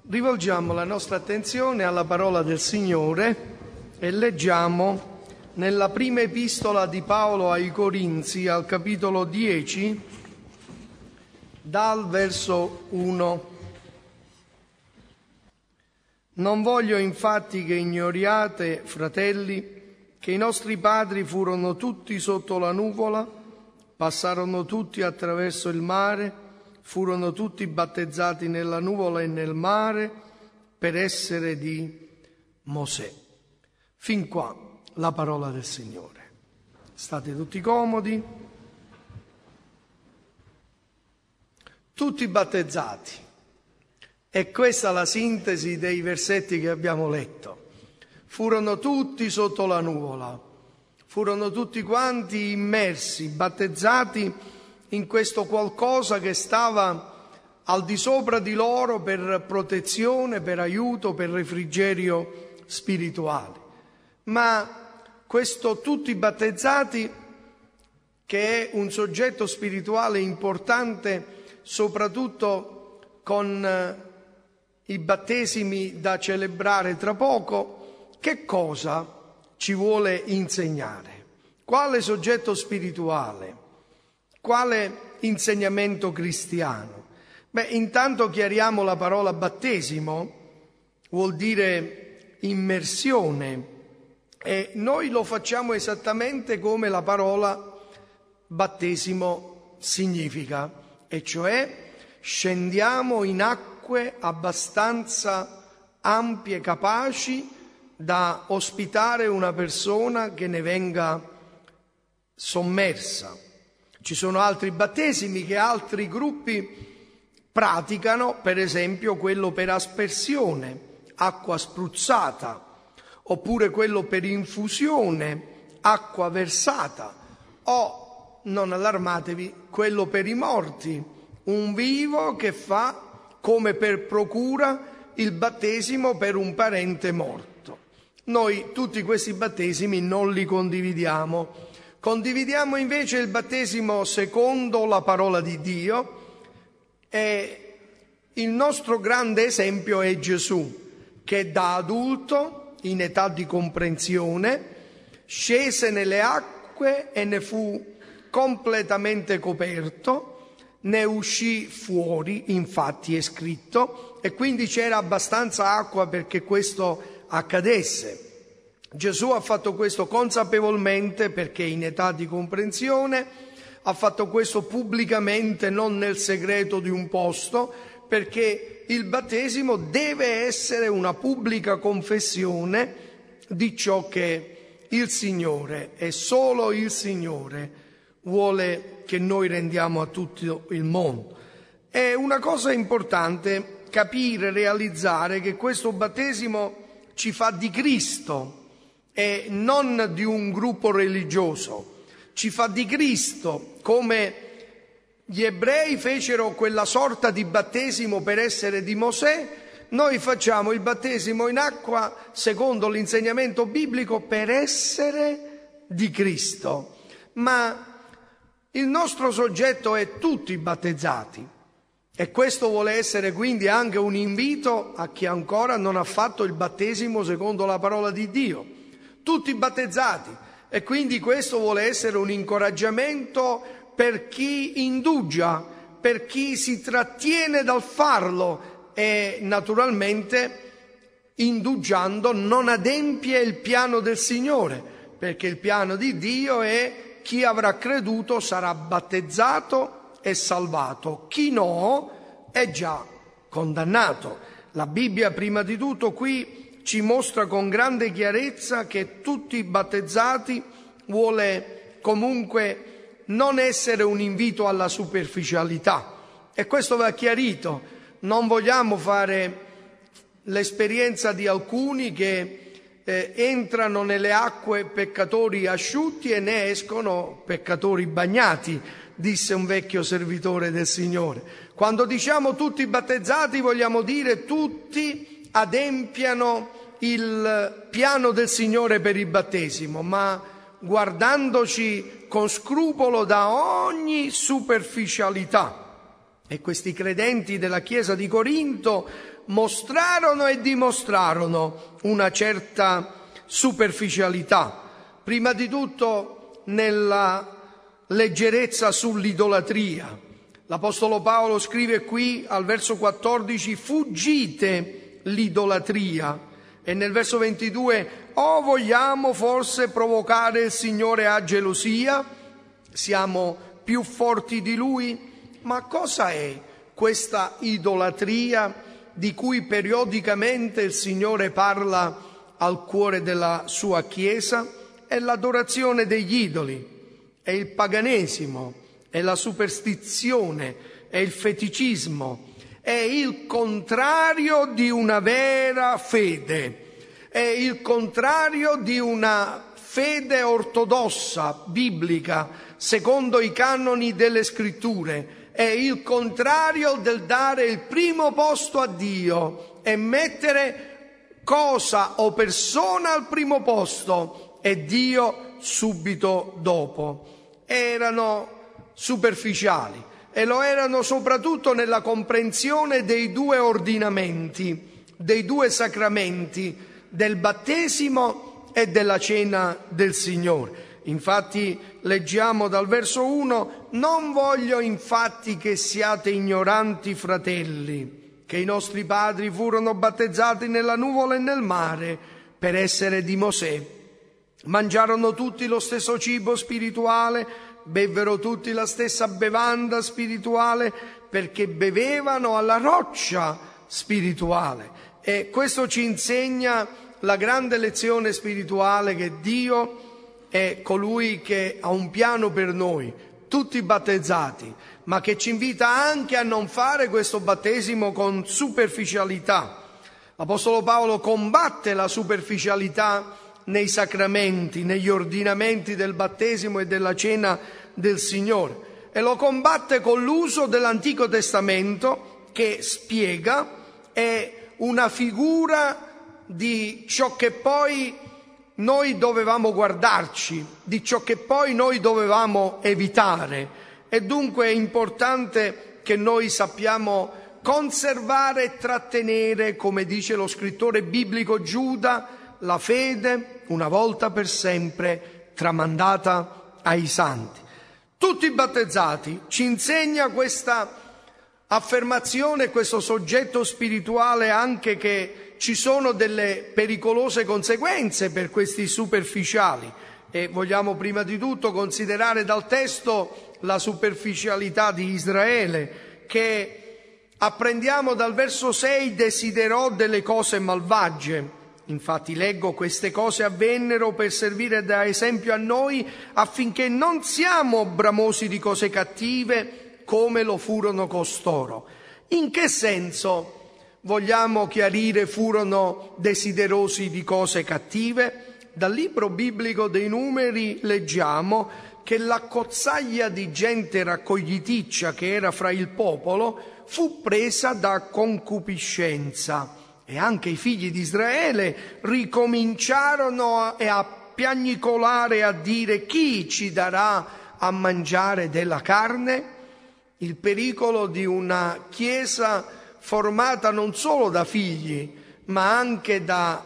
Rivolgiamo la nostra attenzione alla parola del Signore e leggiamo nella prima epistola di Paolo ai Corinzi, al capitolo 10, dal verso 1. Non voglio infatti che ignoriate, fratelli, che i nostri padri furono tutti sotto la nuvola, passarono tutti attraverso il mare, furono tutti battezzati nella nuvola e nel mare per essere di Mosè. Fin qua la parola del Signore. State tutti comodi. Tutti battezzati. E questa è la sintesi dei versetti che abbiamo letto. Furono tutti sotto la nuvola, furono tutti quanti immersi, battezzati in questo qualcosa che stava al di sopra di loro per protezione, per aiuto, per refrigerio spirituale. Ma questo tutti battezzati, che è un soggetto spirituale importante, soprattutto con i battesimi da celebrare tra poco, che cosa ci vuole insegnare? Quale soggetto spirituale? Quale insegnamento cristiano? Intanto chiariamo la parola battesimo, vuol dire immersione, e noi lo facciamo esattamente come la parola battesimo significa, e cioè scendiamo in acque abbastanza ampie, capaci da ospitare una persona che ne venga sommersa. Ci sono altri battesimi che altri gruppi praticano, per esempio quello per aspersione, acqua spruzzata, oppure quello per infusione, acqua versata, o, non allarmatevi, quello per i morti, un vivo che fa come per procura il battesimo per un parente morto. Noi tutti questi battesimi non li condividiamo. Condividiamo invece il battesimo secondo la parola di Dio, e il nostro grande esempio è Gesù, che da adulto, in età di comprensione, scese nelle acque e ne fu completamente coperto, ne uscì fuori, infatti è scritto, e quindi c'era abbastanza acqua perché questo accadesse. Gesù ha fatto questo consapevolmente perché in età di comprensione, ha fatto questo pubblicamente, non nel segreto di un posto, perché il battesimo deve essere una pubblica confessione di ciò che il Signore e solo il Signore vuole che noi rendiamo a tutto il mondo. È una cosa importante capire, realizzare che questo battesimo ci fa di Cristo e non di un gruppo religioso, ci fa di Cristo, come gli ebrei fecero quella sorta di battesimo per essere di Mosè. Noi facciamo il battesimo in acqua secondo l'insegnamento biblico per essere di Cristo, ma il nostro soggetto è tutti battezzati, e questo vuole essere quindi anche un invito a chi ancora non ha fatto il battesimo secondo la parola di Dio. Tutti battezzati, e quindi questo vuole essere un incoraggiamento per chi indugia, per chi si trattiene dal farlo e naturalmente indugiando non adempie il piano del Signore, perché il piano di Dio è chi avrà creduto sarà battezzato e salvato, chi no è già condannato. La Bibbia prima di tutto qui ci mostra con grande chiarezza che tutti i battezzati vuole comunque non essere un invito alla superficialità, e questo va chiarito. Non vogliamo fare l'esperienza di alcuni che entrano nelle acque peccatori asciutti e ne escono peccatori bagnati, disse un vecchio servitore del Signore. Quando diciamo tutti battezzati vogliamo dire tutti adempiano il piano del Signore per il battesimo, ma guardandoci con scrupolo da ogni superficialità. E questi credenti della Chiesa di Corinto mostrarono e dimostrarono una certa superficialità, prima di tutto nella leggerezza sull'idolatria. L'Apostolo Paolo scrive qui al verso 14: fuggite l'idolatria, e nel verso 22: o vogliamo forse provocare il Signore a gelosia? Siamo più forti di Lui? Ma cosa è questa idolatria di cui periodicamente il Signore parla al cuore della sua Chiesa? È l'adorazione degli idoli, è il paganesimo, è la superstizione, è il feticismo, è il contrario di una vera fede, è il contrario di una fede ortodossa, biblica, secondo i canoni delle Scritture. È il contrario del dare il primo posto a Dio e mettere cosa o persona al primo posto e Dio subito dopo. Erano superficiali e lo erano soprattutto nella comprensione dei due ordinamenti, dei due sacramenti, del battesimo e della cena del Signore. Infatti leggiamo dal verso 1: non voglio infatti che siate ignoranti, fratelli, che i nostri padri furono battezzati nella nuvola e nel mare per essere di Mosè. Mangiarono tutti lo stesso cibo spirituale, bevvero tutti la stessa bevanda spirituale, perché bevevano alla roccia spirituale. E questo ci insegna la grande lezione spirituale che Dio è colui che ha un piano per noi, tutti battezzati, ma che ci invita anche a non fare questo battesimo con superficialità. L'Apostolo Paolo combatte la superficialità nei sacramenti, negli ordinamenti del battesimo e della cena del Signore, e lo combatte con l'uso dell'Antico Testamento, che spiega, è una figura di ciò che poi noi dovevamo guardarci, di ciò che poi noi dovevamo evitare. E dunque è importante che noi sappiamo conservare e trattenere, come dice lo scrittore biblico Giuda, la fede una volta per sempre tramandata ai santi. Tutti i battezzati ci insegna questa affermazione, questo soggetto spirituale, anche che ci sono delle pericolose conseguenze per questi superficiali, e vogliamo prima di tutto considerare dal testo la superficialità di Israele, che apprendiamo dal verso 6: desiderò delle cose malvagie. Infatti leggo: queste cose avvennero per servire da esempio a noi, affinché non siamo bramosi di cose cattive come lo furono costoro. In che senso, vogliamo chiarire, furono desiderosi di cose cattive? Dal libro biblico dei Numeri leggiamo che l'accozzaglia di gente raccogliticcia che era fra il popolo fu presa da concupiscenza, e anche i figli di Israele ricominciarono a piagnicolare e a dire: chi ci darà a mangiare della carne? Il pericolo di una chiesa formata non solo da figli, ma anche da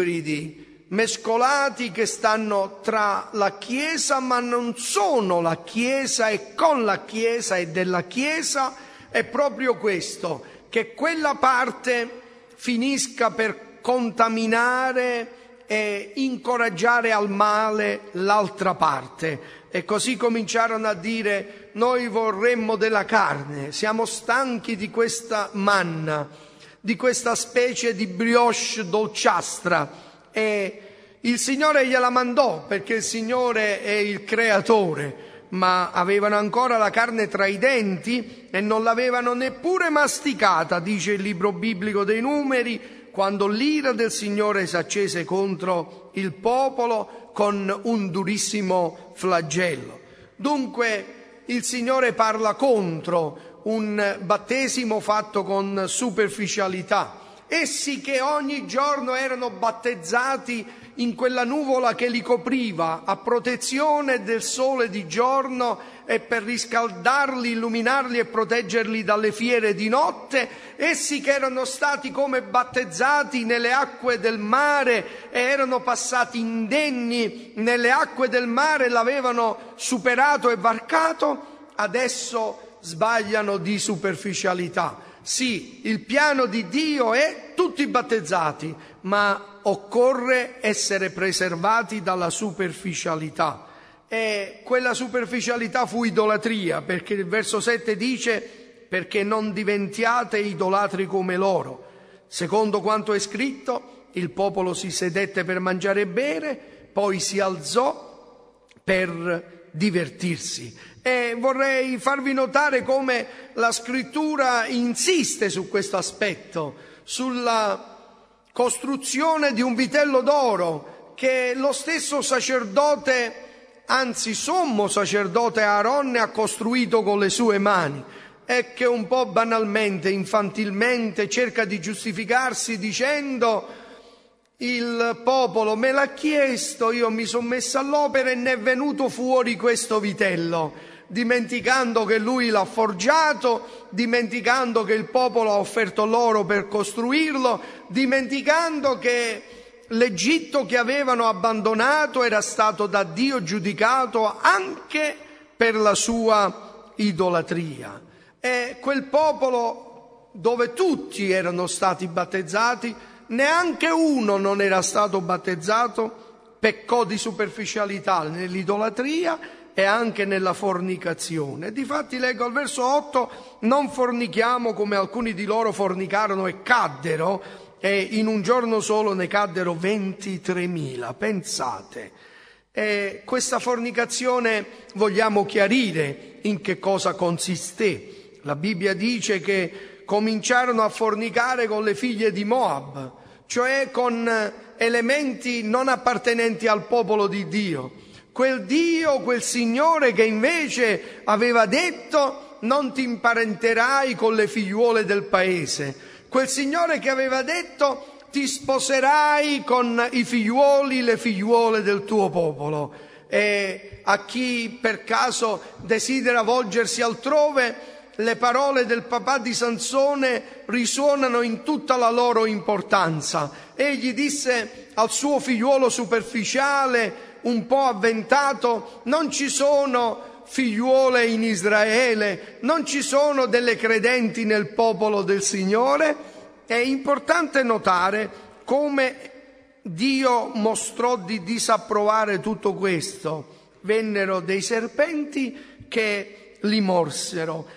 ibridi mescolati che stanno tra la Chiesa ma non sono la Chiesa, e con la Chiesa e della Chiesa, è proprio questo, che quella parte finisca per contaminare e incoraggiare al male l'altra parte. E così cominciarono a dire: noi vorremmo della carne, siamo stanchi di questa manna, di questa specie di brioche dolciastra. E il Signore gliela mandò, perché il Signore è il creatore, ma avevano ancora la carne tra i denti e non l'avevano neppure masticata, dice il libro biblico dei Numeri, quando l'ira del Signore si accese contro il popolo con un durissimo flagello. Dunque il Signore parla contro un battesimo fatto con superficialità. Essi che ogni giorno erano battezzati in quella nuvola che li copriva a protezione del sole di giorno e per riscaldarli, illuminarli e proteggerli dalle fiere di notte. Essi che erano stati come battezzati nelle acque del mare e erano passati indenni nelle acque del mare, l'avevano superato e varcato, adesso sbagliano di superficialità. Sì, il piano di Dio è tutti battezzati, ma occorre essere preservati dalla superficialità. E quella superficialità fu idolatria, perché il verso 7 dice: perché non diventiate idolatri come loro. Secondo quanto è scritto, il popolo si sedette per mangiare e bere, poi si alzò per divertirsi. E vorrei farvi notare come la scrittura insiste su questo aspetto, sulla costruzione di un vitello d'oro che lo stesso sacerdote, anzi sommo sacerdote Aaronne, ha costruito con le sue mani, e che un po' banalmente, infantilmente cerca di giustificarsi dicendo: il popolo me l'ha chiesto, io mi sono messa all'opera e ne è venuto fuori questo vitello, dimenticando che lui l'ha forgiato, dimenticando che il popolo ha offerto l'oro per costruirlo, dimenticando che l'Egitto che avevano abbandonato era stato da Dio giudicato anche per la sua idolatria. E quel popolo, dove tutti erano stati battezzati, neanche uno non era stato battezzato, peccò di superficialità nell'idolatria e anche nella fornicazione. Difatti leggo al verso 8: non fornichiamo come alcuni di loro fornicarono e caddero, e in un giorno solo ne caddero 23.000. Pensate. E questa fornicazione vogliamo chiarire in che cosa consisté. La Bibbia dice che cominciarono a fornicare con le figlie di Moab, cioè con elementi non appartenenti al popolo di Dio. Quel Dio, quel Signore che invece aveva detto: non ti imparenterai con le figliuole del paese. Quel Signore che aveva detto: ti sposerai con i figliuoli, le figliuole del tuo popolo. E a chi per caso desidera volgersi altrove, le parole del papà di Sansone risuonano in tutta la loro importanza. Egli disse al suo figliuolo superficiale, un po' avventato: non ci sono figliuole in Israele, non ci sono delle credenti nel popolo del Signore. È importante notare come Dio mostrò di disapprovare tutto questo. Vennero dei serpenti che li morsero,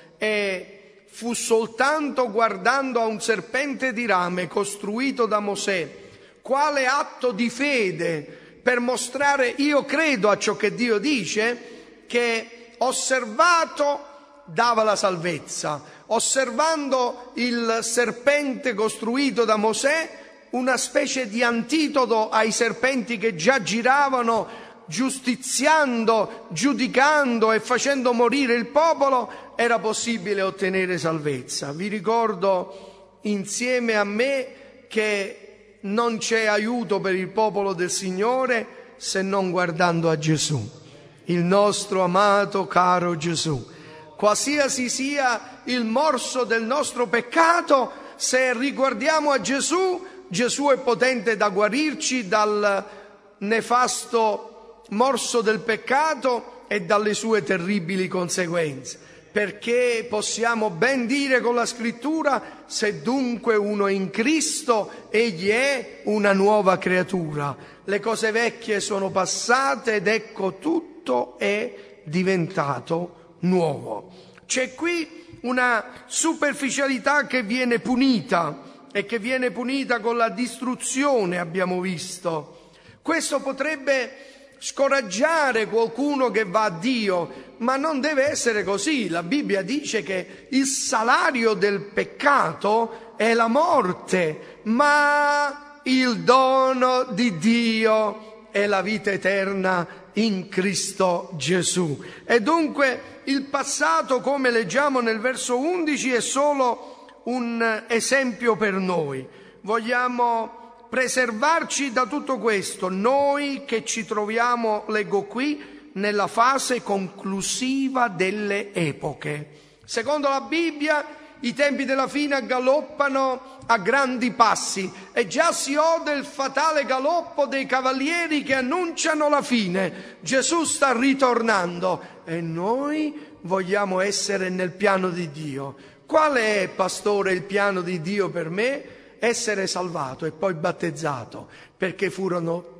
e fu soltanto guardando a un serpente di rame costruito da Mosè, quale atto di fede per mostrare: io credo a ciò che Dio dice, che osservato dava la salvezza. Osservando il serpente costruito da Mosè, una specie di antidoto ai serpenti che già giravano giustiziando, giudicando e facendo morire il popolo, era possibile ottenere salvezza. Vi ricordo insieme a me che non c'è aiuto per il popolo del Signore se non guardando a Gesù, il nostro amato caro Gesù. Qualsiasi sia il morso del nostro peccato, se riguardiamo a Gesù, Gesù è potente da guarirci dal nefasto morso del peccato e dalle sue terribili conseguenze. Perché possiamo ben dire con la Scrittura: se dunque uno è in Cristo, egli è una nuova creatura. Le cose vecchie sono passate ed ecco tutto è diventato nuovo. C'è qui una superficialità che viene punita, e che viene punita con la distruzione, abbiamo visto. Questo potrebbe scoraggiare qualcuno che va a Dio, ma non deve essere così. La Bibbia dice che il salario del peccato è la morte, ma il dono di Dio è la vita eterna in Cristo Gesù. E dunque il passato, come leggiamo nel verso 11, è solo un esempio per noi. Vogliamo preservarci da tutto questo, noi che ci troviamo, leggo qui, nella fase conclusiva delle epoche. Secondo la Bibbia, i tempi della fine galoppano a grandi passi e già si ode il fatale galoppo dei cavalieri che annunciano la fine. Gesù sta ritornando e noi vogliamo essere nel piano di Dio. Qual è, pastore, il piano di Dio per me? Essere salvato e poi battezzato, perché furono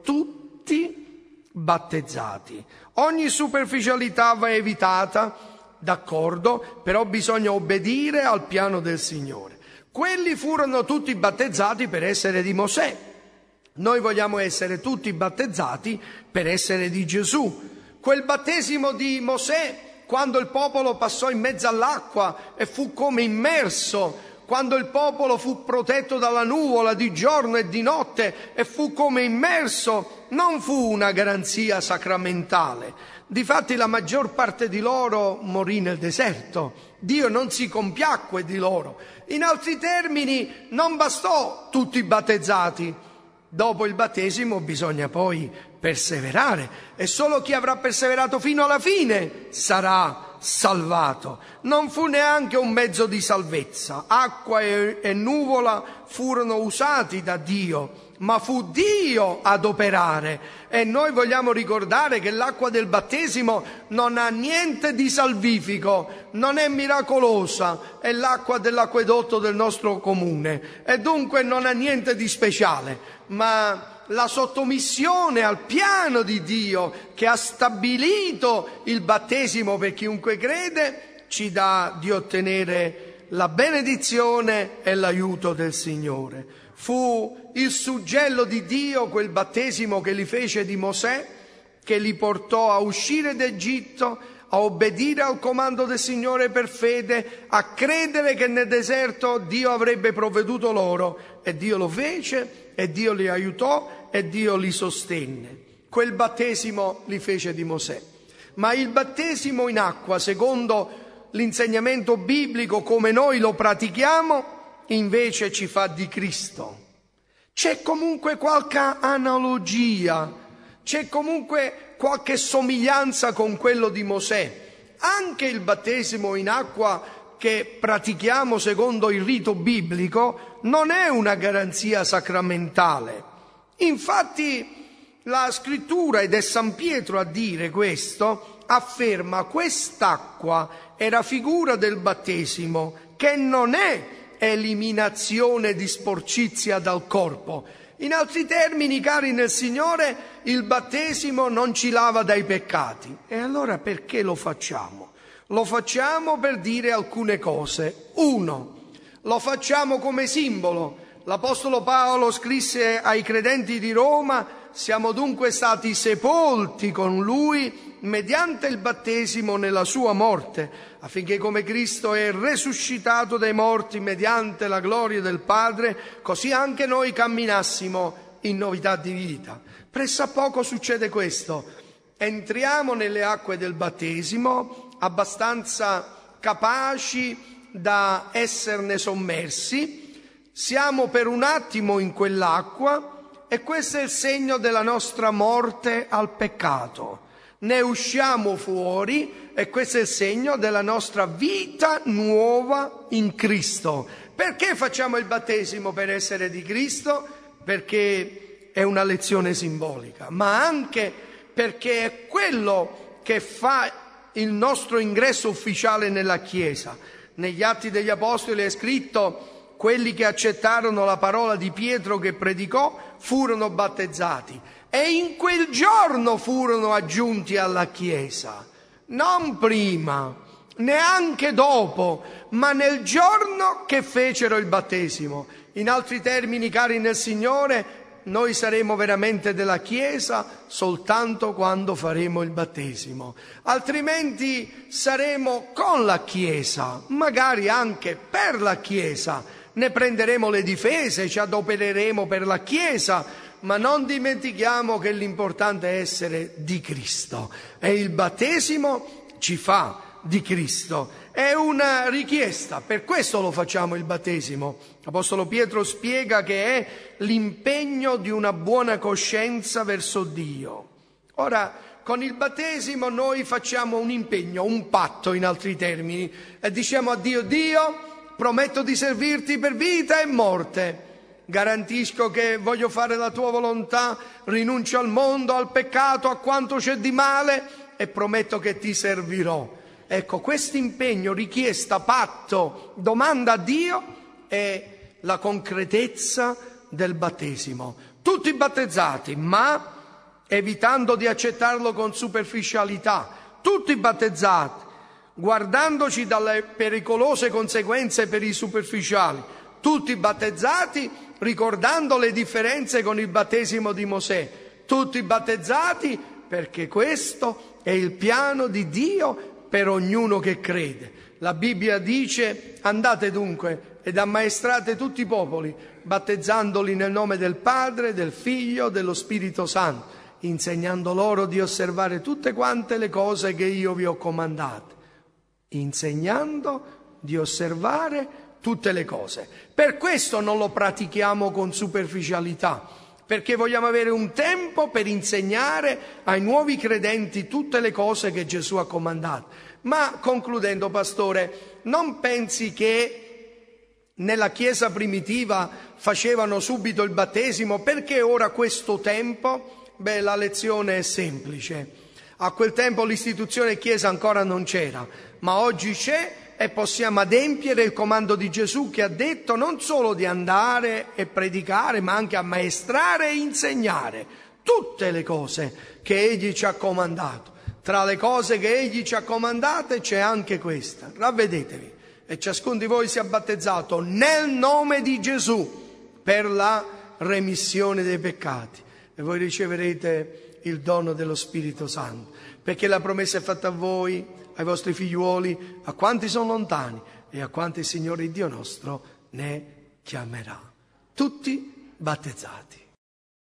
tutti battezzati. Ogni superficialità va evitata, d'accordo, però bisogna obbedire al piano del Signore. Quelli furono tutti battezzati per essere di Mosè. Noi vogliamo essere tutti battezzati per essere di Gesù. Quel battesimo di Mosè, quando il popolo passò in mezzo all'acqua e fu come immerso, quando il popolo fu protetto dalla nuvola di giorno e di notte e fu come immerso, non fu una garanzia sacramentale. Difatti la maggior parte di loro morì nel deserto. Dio non si compiacque di loro. In altri termini, non bastò tutti battezzati. Dopo il battesimo bisogna poi perseverare e solo chi avrà perseverato fino alla fine sarà salvato. Non fu neanche un mezzo di salvezza. Acqua e nuvola furono usati da Dio, ma fu Dio ad operare. E noi vogliamo ricordare che l'acqua del battesimo non ha niente di salvifico, non è miracolosa, è l'acqua dell'acquedotto del nostro comune e dunque non ha niente di speciale, ma la sottomissione al piano di Dio che ha stabilito il battesimo per chiunque crede ci dà di ottenere la benedizione e l'aiuto del Signore. Fu il suggello di Dio quel battesimo che li fece di Mosè, che li portò a uscire d'Egitto, a obbedire al comando del Signore per fede, a credere che nel deserto Dio avrebbe provveduto loro, e Dio lo fece, e Dio li aiutò, e Dio li sostenne. Quel battesimo li fece di Mosè. Ma il battesimo in acqua, secondo l'insegnamento biblico come noi lo pratichiamo, invece ci fa di Cristo. C'è comunque qualche analogia, c'è comunque qualche somiglianza con quello di Mosè. Anche il battesimo in acqua che pratichiamo secondo il rito biblico non è una garanzia sacramentale. Infatti la scrittura, ed è San Pietro a dire questo, afferma: quest'acqua era figura del battesimo, che non è eliminazione di sporcizia dal corpo. In altri termini, cari nel Signore, il battesimo non ci lava dai peccati. E allora perché lo facciamo? Lo facciamo per dire alcune cose. Uno, lo facciamo come simbolo. L'Apostolo Paolo scrisse ai credenti di Roma: siamo dunque stati sepolti con Lui mediante il battesimo nella sua morte, affinché come Cristo è resuscitato dai morti mediante la gloria del Padre, così anche noi camminassimo in novità di vita. Pressappoco succede questo: entriamo nelle acque del battesimo abbastanza capaci da esserne sommersi, siamo per un attimo in quell'acqua e questo è il segno della nostra morte al peccato. Ne usciamo fuori e questo è il segno della nostra vita nuova in Cristo. Perché facciamo il battesimo? Per essere di Cristo, perché è una lezione simbolica, ma anche perché è quello che fa il nostro ingresso ufficiale nella Chiesa. Negli Atti degli Apostoli è scritto: quelli che accettarono la parola di Pietro che predicò furono battezzati e in quel giorno furono aggiunti alla Chiesa, non prima, neanche dopo, ma nel giorno che fecero il battesimo. In altri termini, cari nel Signore, noi saremo veramente della Chiesa soltanto quando faremo il battesimo, altrimenti saremo con la Chiesa, magari anche per la Chiesa, ne prenderemo le difese, ci adopereremo per la Chiesa, ma non dimentichiamo che l'importante è essere di Cristo e il battesimo ci fa di Cristo. è una richiesta, per questo lo facciamo il battesimo. L'Apostolo Pietro spiega che è l'impegno di una buona coscienza verso Dio. Ora, con il battesimo noi facciamo un impegno, un patto in altri termini, e diciamo a Dio: Dio, prometto di servirti per vita e morte. Garantisco che voglio fare la tua volontà, rinuncio al mondo, al peccato, a quanto c'è di male e prometto che ti servirò. Ecco, questo impegno, richiesta, patto, domanda a Dio è la concretezza del battesimo. Tutti battezzati, ma evitando di accettarlo con superficialità. Tutti battezzati, guardandoci dalle pericolose conseguenze per i superficiali. Tutti battezzati, ricordando le differenze con il battesimo di Mosè. Tutti battezzati perché questo è il piano di Dio per ognuno che crede. La Bibbia dice: andate dunque ed ammaestrate tutti i popoli, battezzandoli nel nome del Padre, del Figlio, dello Spirito Santo, insegnando loro di osservare tutte quante le cose che io vi ho comandate. Insegnando di osservare tutte le cose. Per questo non lo pratichiamo con superficialità, perché vogliamo avere un tempo per insegnare ai nuovi credenti tutte le cose che Gesù ha comandato. Ma concludendo, pastore, non pensi che nella Chiesa primitiva facevano subito il battesimo? Perché ora questo tempo? Beh, la lezione è semplice. A quel tempo l'istituzione Chiesa ancora non c'era, ma oggi c'è e possiamo adempiere il comando di Gesù, che ha detto non solo di andare e predicare, ma anche ammaestrare e insegnare tutte le cose che Egli ci ha comandato. Tra le cose che Egli ci ha comandate c'è anche questa: ravvedetevi e ciascuno di voi sia battezzato nel nome di Gesù per la remissione dei peccati, e voi riceverete il dono dello Spirito Santo, perché la promessa è fatta a voi, ai vostri figliuoli, a quanti sono lontani e a quanti il Signore Dio nostro ne chiamerà. Tutti battezzati.